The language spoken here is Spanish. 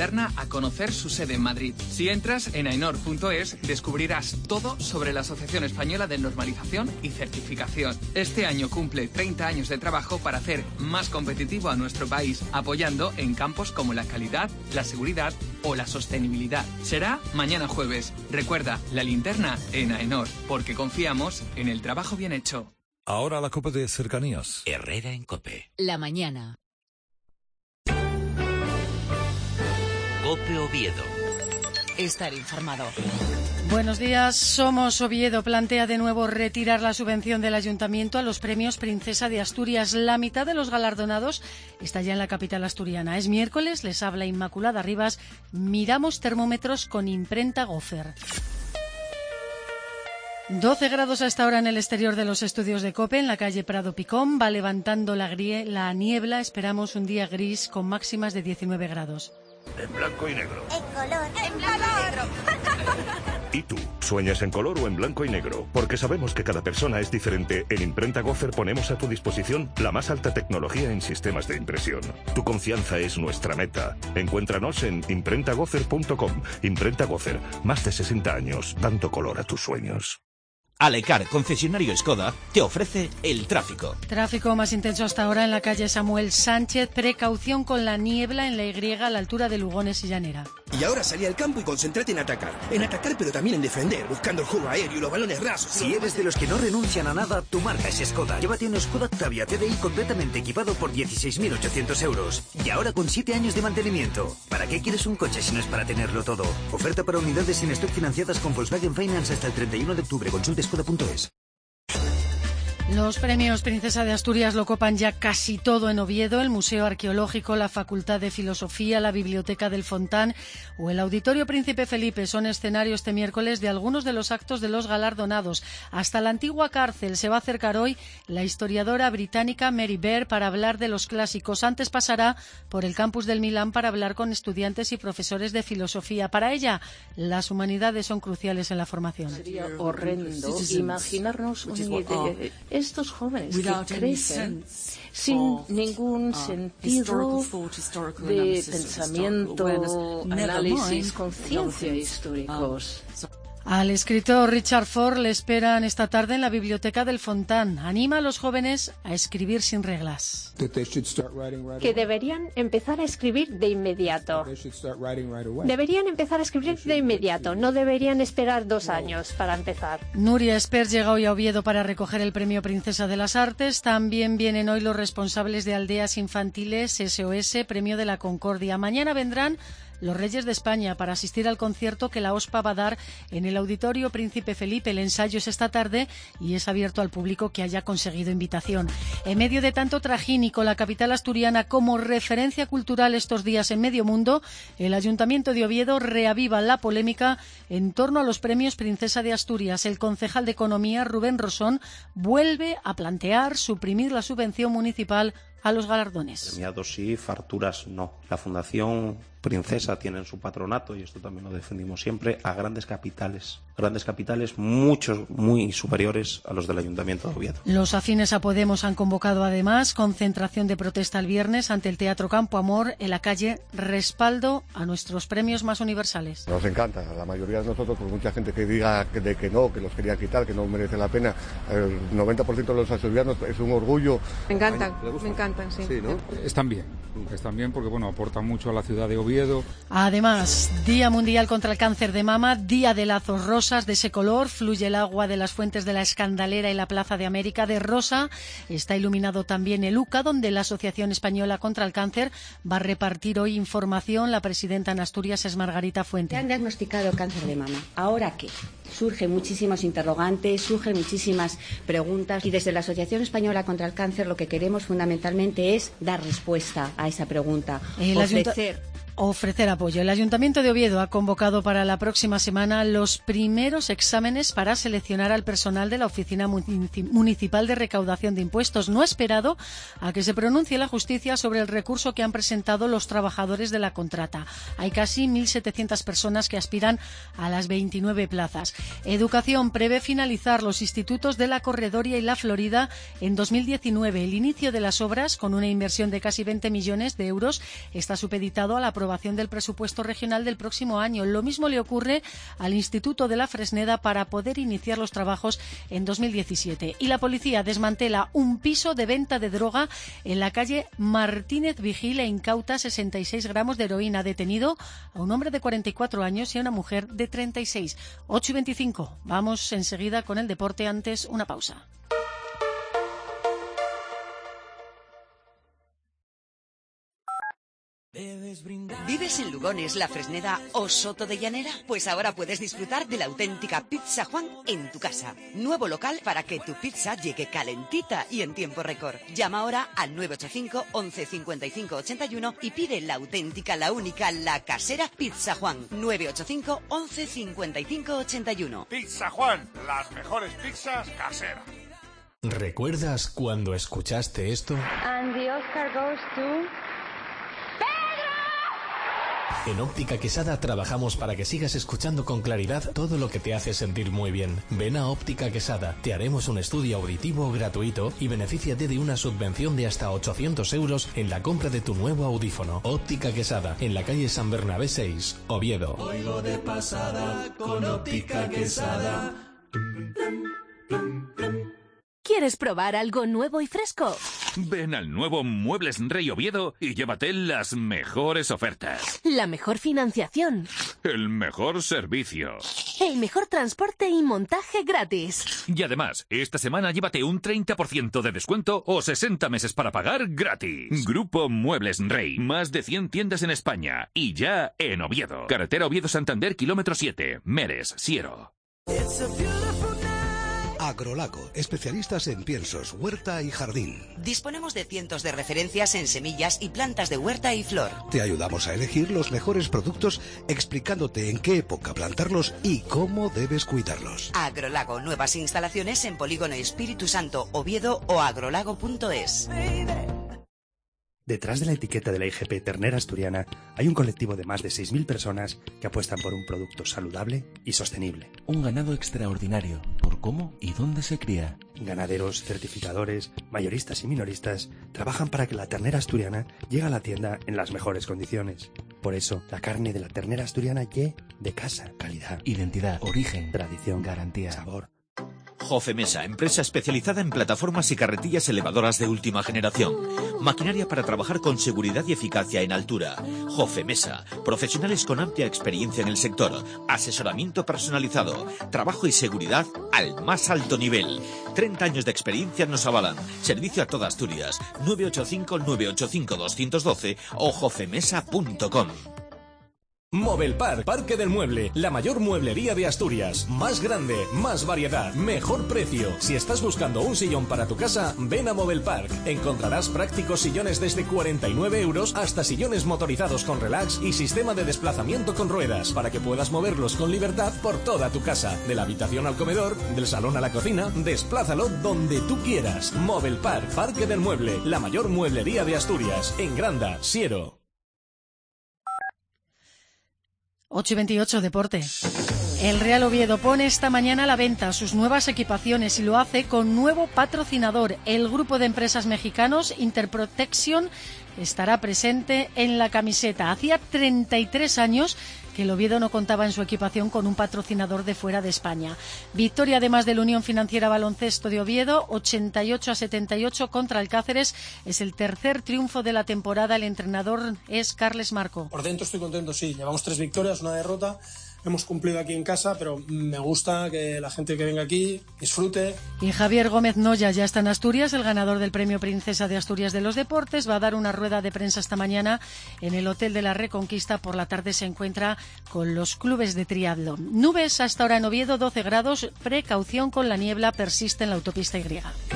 Linterna a conocer su sede en Madrid. Si entras en aenor.es, descubrirás todo sobre la Asociación Española de Normalización y Certificación. Este año cumple 30 años de trabajo para hacer más competitivo a nuestro país, apoyando en campos como la calidad, la seguridad o la sostenibilidad. Será mañana jueves. Recuerda, La Linterna en Aenor, porque confiamos en el trabajo bien hecho. Ahora la Copa de Cercanías. Herrera en COPE. La mañana. COPE Oviedo. Estar informado. Buenos días. Somos Oviedo plantea de nuevo retirar la subvención del Ayuntamiento a los premios Princesa de Asturias. La mitad de los galardonados está ya en la capital asturiana. Es miércoles, les habla Inmaculada Rivas. Miramos termómetros con imprenta Gopher. 12 grados a esta hora en el exterior de los estudios de COPE, en la calle Prado Picón. Va levantando la niebla. Esperamos un día gris con máximas de 19 grados. En blanco y negro. En color. En blanco y negro. ¿Y tú? ¿Sueñas en color o en blanco y negro? Porque sabemos que cada persona es diferente. En Imprenta Gopher ponemos a tu disposición la más alta tecnología en sistemas de impresión. Tu confianza es nuestra meta. Encuéntranos en imprentagopher.com. Imprenta Gopher. Más de 60 años dando color a tus sueños. Alecar, concesionario Skoda, te ofrece el tráfico. Tráfico más intenso hasta ahora en la calle Samuel Sánchez. Precaución con la niebla en la Y a la altura de Lugones y Llanera. Y ahora salí al campo y concéntrate en atacar. En atacar, pero también en defender, buscando el juego aéreo y los balones rasos. Si eres de los que no renuncian a nada, tu marca es Skoda. Llévate un Skoda Octavia TDI completamente equipado por 16.800 euros. Y ahora con 7 años de mantenimiento. ¿Para qué quieres un coche si no es para tenerlo todo? Oferta para unidades sin stock financiadas con Volkswagen Finance hasta el 31 de octubre. Consulte skoda.es. Los premios Princesa de Asturias lo copan ya casi todo en Oviedo: el Museo Arqueológico, la Facultad de Filosofía, la Biblioteca del Fontán o el Auditorio Príncipe Felipe. Son escenario este miércoles de algunos de los actos de los galardonados. Hasta la antigua cárcel se va a acercar hoy la historiadora británica Mary Beard para hablar de los clásicos. Antes pasará por el campus del Milán para hablar con estudiantes y profesores de filosofía. Para ella, las humanidades son cruciales en la formación. Sería horrendo imaginarnos una idea. Estos jóvenes que crecen sin ningún sentido de pensamiento, análisis, conciencia históricos. Al escritor Richard Ford le esperan esta tarde en la Biblioteca del Fontán. Anima a los jóvenes a escribir sin reglas. Que deberían empezar a escribir de inmediato. Deberían empezar a escribir de inmediato. No deberían esperar 2 años para empezar. Nuria Espert llega hoy a Oviedo para recoger el Premio Princesa de las Artes. También vienen hoy los responsables de aldeas infantiles SOS, Premio de la Concordia. Mañana vendrán los Reyes de España para asistir al concierto que la OSPA va a dar en el Auditorio Príncipe Felipe. El ensayo es esta tarde y es abierto al público que haya conseguido invitación. En medio de tanto trajín y con la capital asturiana como referencia cultural estos días en medio mundo, el Ayuntamiento de Oviedo reaviva la polémica en torno a los premios Princesa de Asturias. El concejal de Economía, Rubén Rosón, vuelve a plantear suprimir la subvención municipal a los galardones. Premiados sí, farturas no. La Fundación Princesa tiene en su patronato, y esto también lo defendimos siempre, a grandes capitales muchos, muy superiores a los del Ayuntamiento de Oviedo. Los afines a Podemos han convocado además concentración de protesta el viernes ante el Teatro Campo Amor en la calle Respaldo a nuestros premios más universales. Nos encanta, la mayoría de nosotros, pues mucha gente que diga que no, que los quería quitar, que no merecen la pena. El 90% de los asturianos es un orgullo. Me encantan, sí. Sí, ¿no? Están bien porque aportan mucho a la ciudad de Oviedo. Además, Día Mundial contra el Cáncer de Mama, Día de Lazos Rosas. De ese color fluye el agua de las fuentes de la Escandalera y la Plaza de América. De rosa está iluminado también el UCA, donde la Asociación Española contra el Cáncer va a repartir hoy información. La presidenta en Asturias es Margarita Fuente. Han diagnosticado cáncer de mama. ¿Ahora qué? Surgen muchísimos interrogantes, surgen muchísimas preguntas, y desde la Asociación Española contra el Cáncer lo que queremos fundamentalmente es dar respuesta a esa pregunta, ofrecer apoyo. El Ayuntamiento de Oviedo ha convocado para la próxima semana los primeros exámenes para seleccionar al personal de la Oficina Municipal de Recaudación de Impuestos. No ha esperado a que se pronuncie la justicia sobre el recurso que han presentado los trabajadores de la contrata. Hay casi 1.700 personas que aspiran a las 29 plazas. Educación prevé finalizar los institutos de La Corredoria y La Florida en 2019. El inicio de las obras, con una inversión de casi 20 millones de euros, está supeditado a la aprobación del presupuesto regional del próximo año. Lo mismo le ocurre al Instituto de la Fresneda para poder iniciar los trabajos en 2017. Y la policía desmantela un piso de venta de droga en la calle Martínez Vigil e incauta 66 gramos de heroína. Detenido a un hombre de 44 años y a una mujer de 36. 8:25. Vamos enseguida con el deporte. Antes, una pausa. ¿Vives en Lugones, La Fresneda o Soto de Llanera? Pues ahora puedes disfrutar de la auténtica Pizza Juan en tu casa. Nuevo local para que tu pizza llegue calentita y en tiempo récord. Llama ahora al 985 11 55 81 y pide la auténtica, la única, la casera Pizza Juan. 985 11 55 81. Pizza Juan, las mejores pizzas caseras. ¿Recuerdas cuando escuchaste esto? And the Oscar goes to... En Óptica Quesada trabajamos para que sigas escuchando con claridad todo lo que te hace sentir muy bien. Ven a Óptica Quesada, te haremos un estudio auditivo gratuito y benefíciate de una subvención de hasta 800 euros en la compra de tu nuevo audífono. Óptica Quesada, en la calle San Bernabé 6, Oviedo. Oigo de pasada con Óptica Quesada. ¿Quieres probar algo nuevo y fresco? Ven al nuevo Muebles Rey Oviedo y llévate las mejores ofertas. La mejor financiación. El mejor servicio. El mejor transporte y montaje gratis. Y además, esta semana llévate un 30% de descuento o 60 meses para pagar gratis. Grupo Muebles Rey. Más de 100 tiendas en España. Y ya en Oviedo. Carretera Oviedo-Santander, kilómetro 7. Meres, Siero. Agrolago, especialistas en piensos, huerta y jardín. Disponemos de cientos de referencias en semillas y plantas de huerta y flor. Te ayudamos a elegir los mejores productos explicándote en qué época plantarlos y cómo debes cuidarlos. Agrolago, nuevas instalaciones en Polígono Espíritu Santo, Oviedo o agrolago.es. Detrás de la etiqueta de la IGP Ternera Asturiana hay un colectivo de más de 6.000 personas que apuestan por un producto saludable y sostenible. Un ganado extraordinario, por cómo y dónde se cría. Ganaderos, certificadores, mayoristas y minoristas trabajan para que la ternera asturiana llegue a la tienda en las mejores condiciones. Por eso, la carne de la ternera asturiana llegue de casa. Calidad, identidad, origen, tradición, garantía, sabor. Jofemesa, empresa especializada en plataformas y carretillas elevadoras de última generación. Maquinaria para trabajar con seguridad y eficacia en altura. Jofemesa, profesionales con amplia experiencia en el sector. Asesoramiento personalizado. Trabajo y seguridad al más alto nivel. 30 años de experiencia nos avalan. Servicio a toda Asturias. 985-985-212 o jofemesa.com. Movelpark, Parque del Mueble, la mayor mueblería de Asturias. Más grande, más variedad, mejor precio. Si estás buscando un sillón para tu casa, ven a Movelpark. Encontrarás prácticos sillones desde 49 euros hasta sillones motorizados con relax y sistema de desplazamiento con ruedas para que puedas moverlos con libertad por toda tu casa. De la habitación al comedor, del salón a la cocina, desplázalo donde tú quieras. Movelpark, Parque del Mueble, la mayor mueblería de Asturias. En Granda, Siero. 8:28 Deporte. El Real Oviedo pone esta mañana a la venta sus nuevas equipaciones y lo hace con nuevo patrocinador. El grupo de empresas mexicanos Interprotection estará presente en la camiseta. Hacía 33 años que el Oviedo no contaba en su equipación con un patrocinador de fuera de España. Victoria además de la Unión Financiera Baloncesto de Oviedo, 88-78 contra el Cáceres. Es el tercer triunfo de la temporada. El entrenador es Carles Marco. Por dentro estoy contento, sí. Llevamos 3 victorias, una derrota. Hemos cumplido aquí en casa, pero me gusta que la gente que venga aquí disfrute. Y Javier Gómez Noya ya está en Asturias, el ganador del Premio Princesa de Asturias de los Deportes. Va a dar una rueda de prensa esta mañana en el Hotel de la Reconquista. Por la tarde se encuentra con los clubes de triatlón. Nubes hasta ahora en Oviedo, 12 grados. Precaución con la niebla, persiste en la autopista Y.